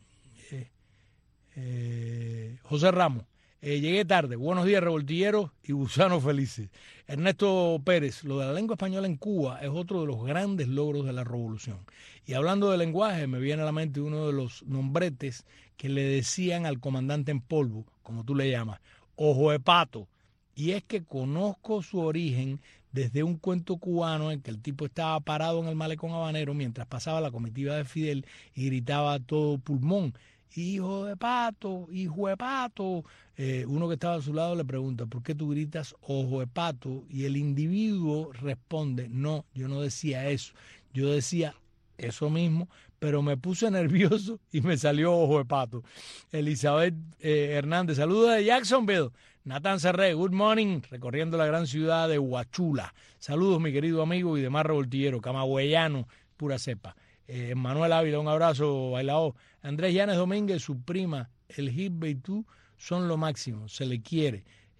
José Ramos. Llegué tarde. Buenos días, revoltilleros y gusanos felices. Ernesto Pérez, lo de la lengua española en Cuba es otro de los grandes logros de la revolución. Y hablando de lenguaje, me viene a la mente uno de los nombretes que le decían al comandante en polvo, como tú le llamas, ojo de pato. Y es que conozco su origen desde un cuento cubano en que el tipo estaba parado en el malecón habanero mientras pasaba la comitiva de Fidel y gritaba a todo pulmón, hijo de pato, hijo de pato. Uno que estaba a su lado le pregunta, ¿por qué tú gritas ojo de pato? Y el individuo responde, no, yo no decía eso, yo decía eso mismo, pero me puse nervioso y me salió ojo de pato. Elizabeth Hernández, saludos de Jacksonville. Natán Serré, good morning, recorriendo la gran ciudad de Huachula. Saludos, mi querido amigo y demás revoltillero, camagüeyano, pura cepa. Manuel Ávila, un abrazo, bailao. Andrés Llanes Domínguez, su prima, el Hit y tú son lo máximo, se le quiere.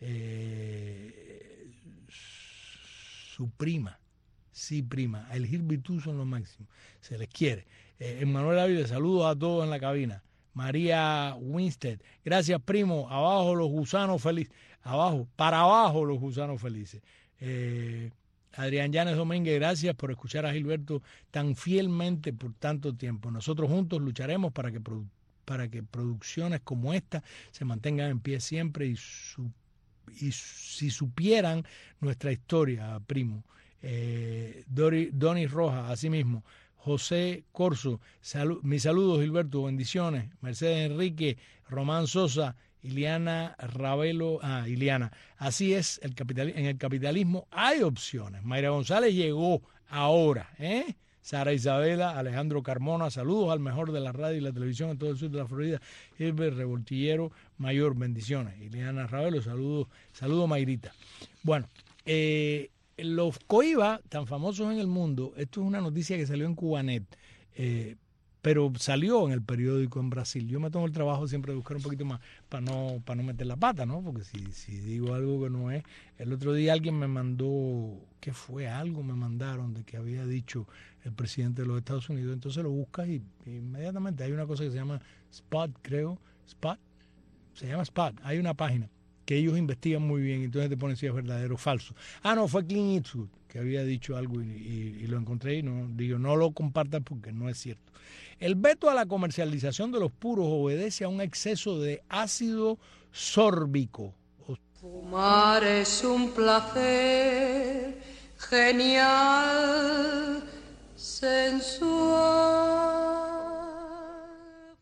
Su prima, sí, prima, el Hit y tú son lo máximo, se les quiere. Manuel Ávila, saludos a todos en la cabina. María Winstead, gracias, primo. Abajo los gusanos felices. Abajo, para abajo los gusanos felices. Adrián Llanes Domínguez, gracias por escuchar a Gilberto tan fielmente por tanto tiempo. Nosotros juntos lucharemos para que producciones como esta se mantengan en pie siempre y si supieran nuestra historia, primo. Donis Rojas, así mismo. José Corso, mis saludos, Gilberto, bendiciones. Mercedes Enrique, Román Sosa, Iliana Ravelo, Iliana. Así es, en el capitalismo hay opciones. Mayra González llegó ahora, Sara Isabela, Alejandro Carmona, saludos al mejor de la radio y la televisión en todo el sur de la Florida, Gilbert Revoltillero Mayor, bendiciones. Iliana Ravelo, saludos Mayrita. Bueno, los coibas tan famosos en el mundo, esto es una noticia que salió en Cubanet, pero salió en el periódico en Brasil. Yo me tomo el trabajo siempre de buscar un poquito más para no meter la pata, ¿no? Porque si digo algo que no es. El otro día alguien me mandó, ¿qué fue? Algo me mandaron de que había dicho el presidente de los Estados Unidos. Entonces lo buscas y inmediatamente hay una cosa que se llama Spot, creo. Se llama Spot. Hay una página que ellos investigan muy bien, entonces te ponen si es verdadero o falso. No, fue Clint Eastwood que había dicho algo y lo encontré y no lo compartan porque no es cierto. El veto a la comercialización de los puros obedece a un exceso de ácido sórbico. Fumar es un placer genial, sensual.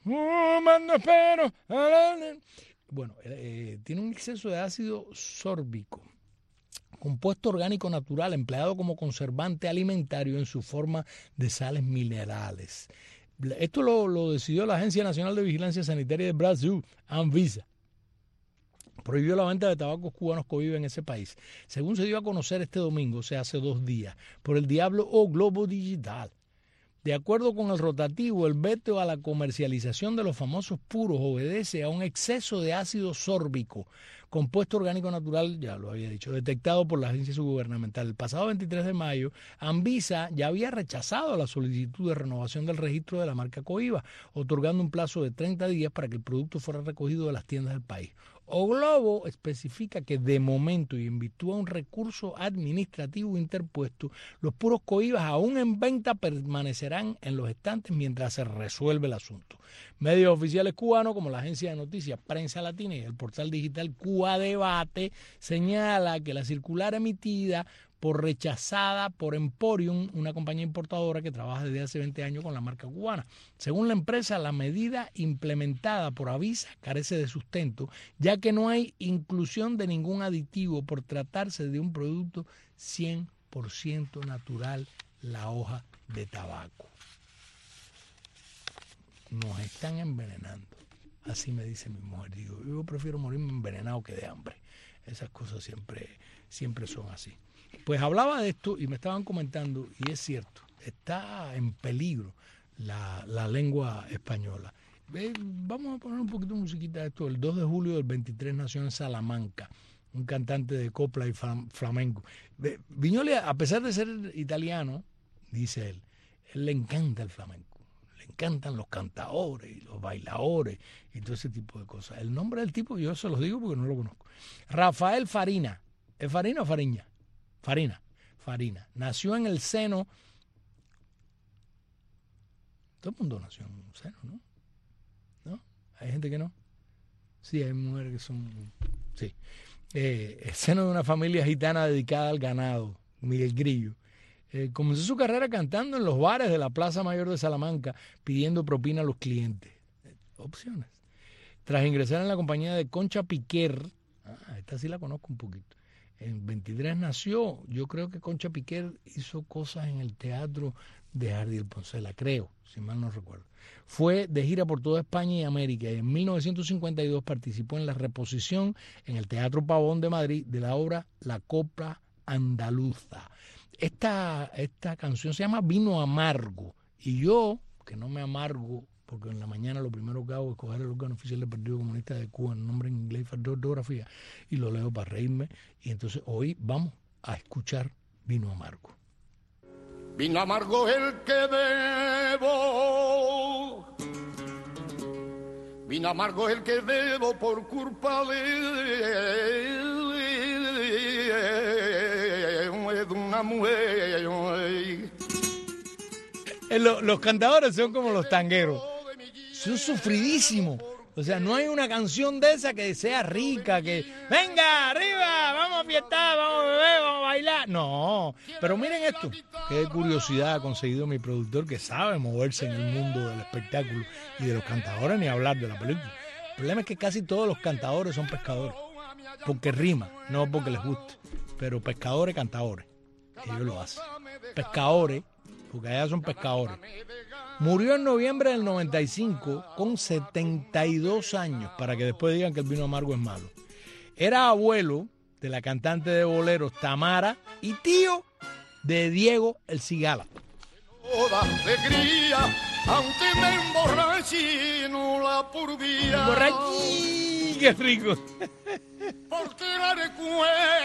Bueno, tiene un exceso de ácido sórbico, compuesto orgánico natural empleado como conservante alimentario en su forma de sales minerales. Esto lo decidió la Agencia Nacional de Vigilancia Sanitaria de Brasil, Anvisa. Prohibió la venta de tabacos cubanos cohiba en ese país, según se dio a conocer este domingo, o sea, hace 2 días, por el Diablo o Globo Digital. De acuerdo con el rotativo, el veto a la comercialización de los famosos puros obedece a un exceso de ácido sórbico, compuesto orgánico natural, ya lo había dicho, detectado por la agencia gubernamental. El pasado 23 de mayo, Anvisa ya había rechazado la solicitud de renovación del registro de la marca Cohiba, otorgando un plazo de 30 días para que el producto fuera recogido de las tiendas del país. O Globo especifica que de momento y en virtud a un recurso administrativo interpuesto, los puros cohibas aún en venta permanecerán en los estantes mientras se resuelve el asunto. Medios oficiales cubanos como la agencia de noticias Prensa Latina y el portal digital Cuba Debate señala que la circular emitida rechazada por Emporium, una compañía importadora que trabaja desde hace 20 años con la marca cubana. Según la empresa, la medida implementada por Avisa carece de sustento, ya que no hay inclusión de ningún aditivo por tratarse de un producto 100% natural, la hoja de tabaco. Nos están envenenando. Así me dice mi mujer. Digo, yo prefiero morirme envenenado que de hambre. Esas cosas siempre son así. Pues hablaba de esto y me estaban comentando, y es cierto, está en peligro la lengua española. Vamos a poner un poquito de musiquita de esto. El 2 de julio del 23 nació en Salamanca un cantante de copla y flamenco. Viñoly, a pesar de ser italiano, dice él le encanta el flamenco. Le encantan los cantadores y los bailadores y todo ese tipo de cosas. El nombre del tipo yo se los digo porque no lo conozco. Rafael Farina. ¿Es Farina o Fariña? Farina. Nació en el seno. Todo el mundo nació en un seno, ¿no? ¿No? Hay gente que no. Sí, hay mujeres que son. Sí. El seno de una familia gitana dedicada al ganado, Miguel Grillo. Comenzó su carrera cantando en los bares de la Plaza Mayor de Salamanca, pidiendo propina a los clientes. Opciones. Tras ingresar en la compañía de Concha Piquer, esta sí la conozco un poquito, En 23 nació. Yo creo que Concha Piquer hizo cosas en el teatro de Jardiel Poncela, creo, si mal no recuerdo. Fue de gira por toda España y América y en 1952 participó en la reposición en el Teatro Pavón de Madrid de la obra La Copla Andaluza. Esta canción se llama Vino Amargo y yo, que no me amargo, porque en la mañana lo primero que hago es coger el órgano oficial del Partido Comunista de Cuba, el nombre en inglés y falta de ortografía, y lo leo para reírme. Y entonces hoy vamos a escuchar Vino Amargo. Vino amargo el que debo, vino amargo el que debo por culpa de una mujer. Los cantadores son como los tangueros, son sufridísimos. O sea, no hay una canción de esa que sea rica, que venga, arriba, vamos a fiestar, vamos a beber, vamos a bailar. No, pero miren esto, qué curiosidad ha conseguido mi productor que sabe moverse en el mundo del espectáculo y de los cantadores, ni hablar de la película. El problema es que casi todos los cantadores son pescadores, porque rima, no porque les guste, pero pescadores, cantadores, ellos lo hacen. Pescadores, porque allá son pescadores. Murió en noviembre del 95 con 72 años, para que después digan que el vino amargo es malo. Era abuelo de la cantante de boleros Tamara y tío de Diego El Cigala. Toda alegría, aunque me emborraché, no la purdía. ¡Emborrachí! ¡Qué rico! Porque la recuerdo.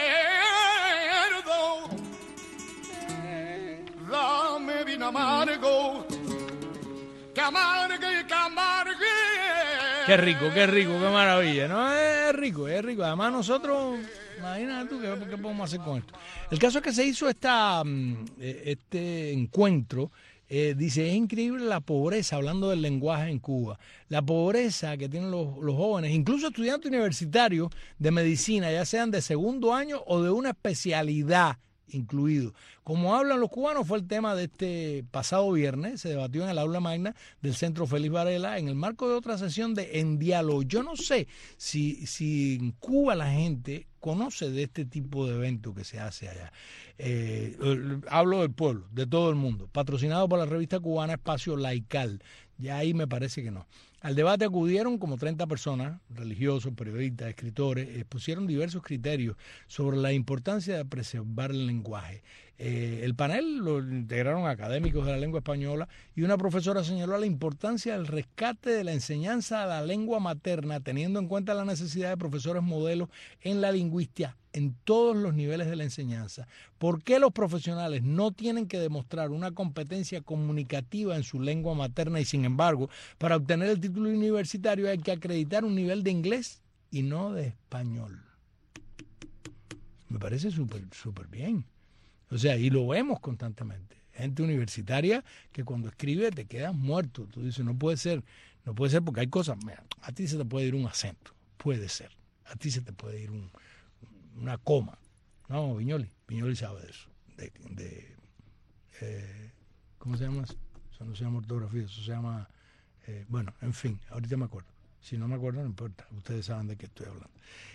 Dame vino amargo, que amargue, que amargue. Qué rico, qué maravilla, ¿no? Es rico. Además nosotros, imagínate tú, ¿qué podemos hacer con esto? El caso es que se hizo este encuentro. Dice, es increíble la pobreza, hablando del lenguaje en Cuba, la pobreza que tienen los jóvenes, incluso estudiantes universitarios de medicina, ya sean de segundo año o de una especialidad incluido. Como hablan los cubanos, fue el tema de este pasado viernes, se debatió en el aula magna del Centro Félix Varela en el marco de otra sesión de En Diálogo. Yo no sé si en Cuba la gente conoce de este tipo de evento que se hace allá. Hablo del pueblo, de todo el mundo, patrocinado por la revista cubana Espacio Laical. Ya ahí me parece que no. Al debate acudieron como 30 personas, religiosos, periodistas, escritores, expusieron diversos criterios sobre la importancia de preservar el lenguaje. El panel lo integraron académicos de la lengua española y una profesora señaló la importancia del rescate de la enseñanza de la lengua materna, teniendo en cuenta la necesidad de profesores modelos en la lingüística en todos los niveles de la enseñanza. ¿Por qué los profesionales no tienen que demostrar una competencia comunicativa en su lengua materna y, sin embargo, para obtener el título universitario hay que acreditar un nivel de inglés y no de español? Me parece súper bien. O sea, y lo vemos constantemente. Gente universitaria que cuando escribe te quedas muerto. Tú dices, no puede ser porque hay cosas. Mira, a ti se te puede ir un acento, puede ser. A ti se te puede ir una coma. No, Viñoli sabe de eso. ¿Cómo se llama eso? Eso no se llama ortografía, eso se llama... bueno, en fin, ahorita me acuerdo. Si no me acuerdo, no importa. Ustedes saben de qué estoy hablando.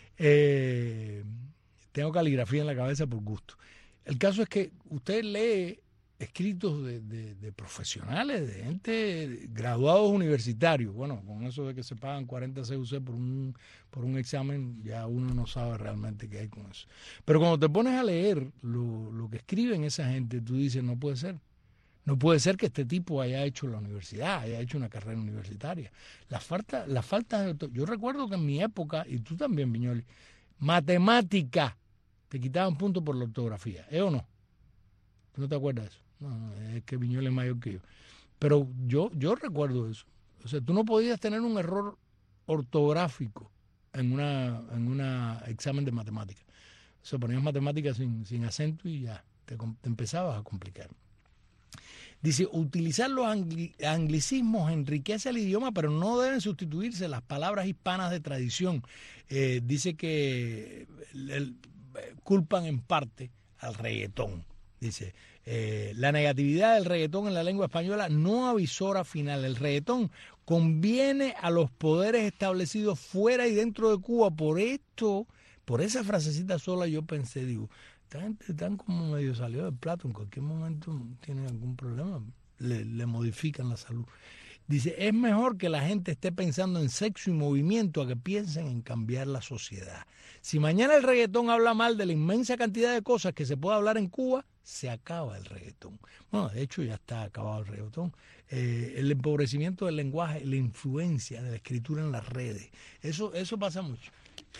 Tengo caligrafía en la cabeza por gusto. El caso es que usted lee escritos de profesionales, de gente, graduados universitarios. Bueno, con eso de que se pagan 40 CUC por un examen, ya uno no sabe realmente qué hay con eso. Pero cuando te pones a leer lo que escriben esa gente, tú dices, no puede ser. No puede ser que este tipo haya hecho la universidad, haya hecho una carrera universitaria. La falta de... Yo recuerdo que en mi época, y tú también, Viñoli, matemática, te quitaban puntos por la ortografía, ¿eh o no? ¿Tú no te acuerdas de eso? No, es que Viñoli es mayor que yo. Pero yo recuerdo eso. O sea, tú no podías tener un error ortográfico en una examen de matemáticas. O sea, ponías matemáticas sin acento y ya, te empezabas a complicar. Dice, utilizar los anglicismos enriquece el idioma, pero no deben sustituirse las palabras hispanas de tradición. Dice que culpan en parte al reggaetón. Dice, la negatividad del reggaetón en la lengua española no avisora final. El reggaetón conviene a los poderes establecidos fuera y dentro de Cuba. Por Por esa frasecita sola yo pensé, digo, esta gente están como medio salió del plato, en cualquier momento tienen algún problema, le modifican la salud. Dice, es mejor que la gente esté pensando en sexo y movimiento a que piensen en cambiar la sociedad. Si mañana el reggaetón habla mal de la inmensa cantidad de cosas que se puede hablar en Cuba, se acaba el reggaetón. Bueno, de hecho ya está acabado el reggaetón. El empobrecimiento del lenguaje, la influencia de la escritura en las redes, eso pasa mucho.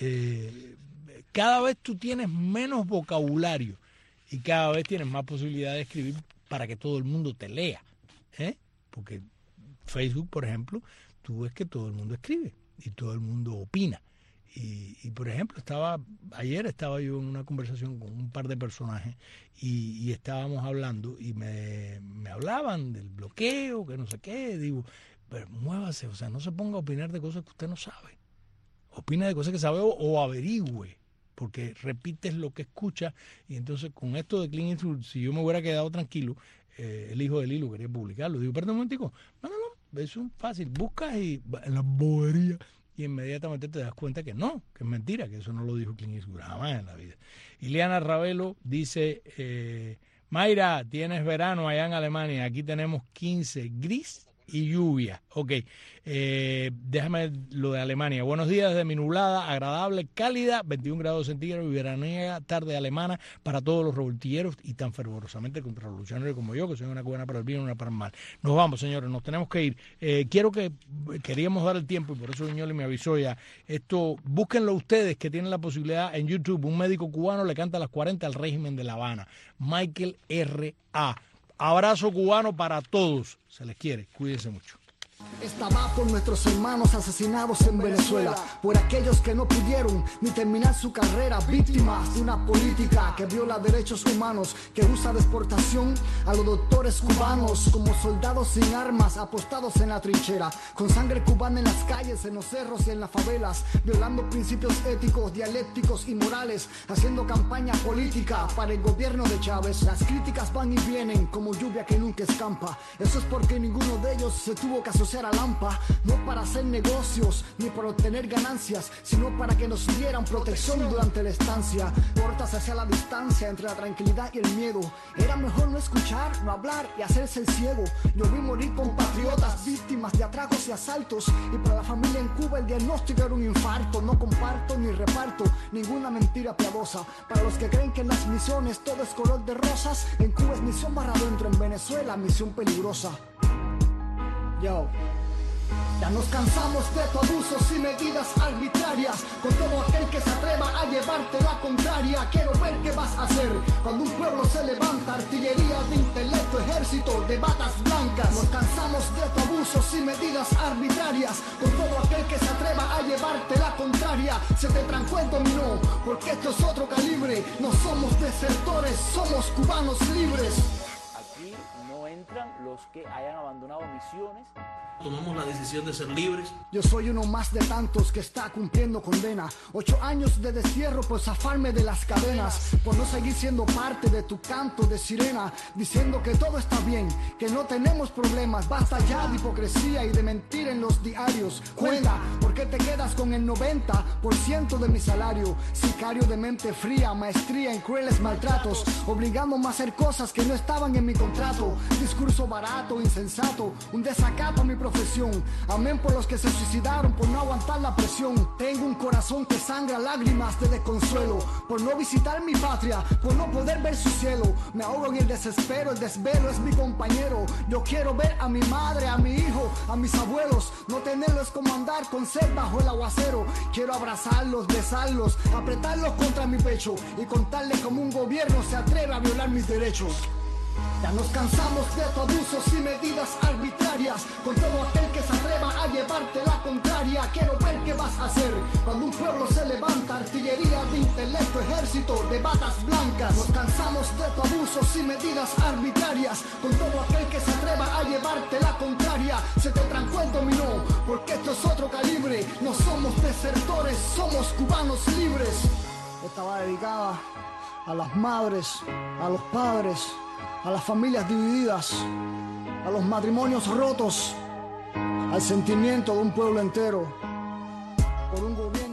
Cada vez tú tienes menos vocabulario y cada vez tienes más posibilidad de escribir para que todo el mundo te lea. Porque Facebook, por ejemplo, tú ves que todo el mundo escribe y todo el mundo opina. Y por ejemplo, ayer estaba yo en una conversación con un par de personajes y estábamos hablando y me hablaban del bloqueo, que no sé qué. Digo, pero muévase, o sea, no se ponga a opinar de cosas que usted no sabe. Opina de cosas que sabe o averigüe, porque repites lo que escucha. Y entonces con esto de Clint Eastwood, si yo me hubiera quedado tranquilo, el hijo de Lilo quería publicarlo. Digo, perdón un momentico, no, eso es fácil, buscas y en la bobería y inmediatamente te das cuenta que no, que es mentira, que eso no lo dijo Clint Eastwood jamás en la vida. Ileana Ravelo dice, Mayra, tienes verano allá en Alemania, aquí tenemos 15, gris y lluvia. Ok, déjame lo de Alemania. Buenos días desde mi nublada, agradable, cálida, 21 grados centígrados y veraniega tarde alemana para todos los revoltilleros y tan fervorosamente contrarrevolucionarios como yo, que soy una cubana para el bien y una para el mal. Nos vamos, señores, nos tenemos que ir. Queríamos dar el tiempo y por eso Viñoly me avisó ya. Esto, búsquenlo ustedes que tienen la posibilidad en YouTube. Un médico cubano le canta a las 40 al régimen de La Habana. Michael R.A. Abrazo cubano para todos. Se les quiere. Cuídense mucho. Esta va por nuestros hermanos asesinados en Venezuela, por aquellos que no pudieron ni terminar su carrera, víctimas de una política que viola derechos humanos, que usa de exportación a los doctores cubanos como soldados sin armas apostados en la trinchera, con sangre cubana en las calles, en los cerros y en las favelas, violando principios éticos, dialécticos y morales, haciendo campaña política para el gobierno de Chávez. Las críticas van y vienen como lluvia que nunca escampa. Eso es porque ninguno de ellos se tuvo que asociar a Lampa, no para hacer negocios ni para obtener ganancias, sino para que nos dieran protección durante la estancia. Cortas hacia la distancia entre la tranquilidad y el miedo. Era mejor no escuchar, no hablar y hacerse el ciego. Yo vi morir compatriotas víctimas de atracos y asaltos, y para la familia en Cuba el diagnóstico era un infarto. No comparto ni reparto ninguna mentira piadosa. Para los que creen que en las misiones todo es color de rosas, en Cuba es misión barra adentro, en Venezuela misión peligrosa. Yo. Ya nos cansamos de tus abusos y medidas arbitrarias, con todo aquel que se atreva a llevarte la contraria. Quiero ver qué vas a hacer cuando un pueblo se levanta, artillería de intelecto, ejército de batas blancas. Nos cansamos de tus abusos y medidas arbitrarias, con todo aquel que se atreva a llevarte la contraria. Se te trancó el dominó, porque esto es otro calibre. No somos desertores, somos cubanos libres. Aquí no entran los que hayan abandonado misiones. Tomamos la decisión de ser libres. Yo soy uno más de tantos que está cumpliendo condena. 8 años de destierro por zafarme de las cadenas, por no seguir siendo parte de tu canto de sirena, diciendo que todo está bien, que no tenemos problemas. Basta ya de hipocresía y de mentir en los diarios. Cuenta, ¿por qué te quedas con el 90% de mi salario? Sicario de mente fría, maestría en crueles maltratos, obligándome a hacer cosas que no estaban en mi contrato. Discurso barato, insensato, un desacato a mi profesión. Amén por los que se suicidaron por no aguantar la presión. Tengo un corazón que sangra lágrimas de desconsuelo, por no visitar mi patria, por no poder ver su cielo. Me ahogo en el desespero, el desvelo es mi compañero. Yo quiero ver a mi madre, a mi hijo, a mis abuelos. No tenerlo es como andar con sed bajo el aguacero. Quiero abrazarlos, besarlos, apretarlos contra mi pecho y contarles cómo un gobierno se atreve a violar mis derechos. Ya nos cansamos de tus abusos y medidas arbitrarias, con todo aquel que se atreva a llevarte la contraria. Quiero ver qué vas a hacer cuando un pueblo se levanta, artillería de intelecto, ejército de batas blancas. Nos cansamos de tus abusos y medidas arbitrarias, con todo aquel que se atreva a llevarte la contraria. Se te trancó el dominó, porque esto es otro calibre. No somos desertores, somos cubanos libres. Esta va dedicada a las madres, a los padres, a las familias divididas, a los matrimonios rotos, al sentimiento de un pueblo entero por un gobierno.